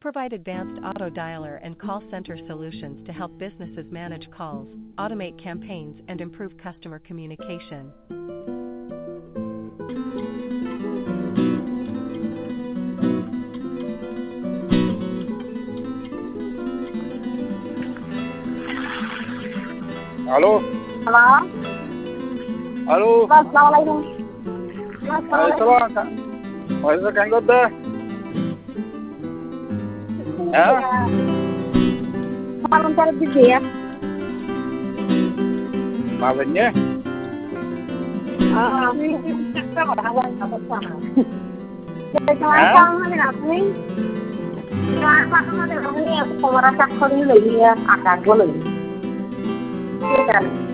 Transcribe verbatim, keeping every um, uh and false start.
provide advanced auto dialer and call center solutions to help businesses manage calls, automate campaigns, and improve customer communication. Alo. Halo. Alo. Assalamualaikum. Waalaikumsalam. Waalaikumsalam kang godda. Ha? Malam cari biji ya. Malamnya? Ah, ini kita awal apa sana. Jadi sekarang ini apa nih? Sekarang ini aku mau rasa kau ini lagi ya, akan boleh. Iya kan?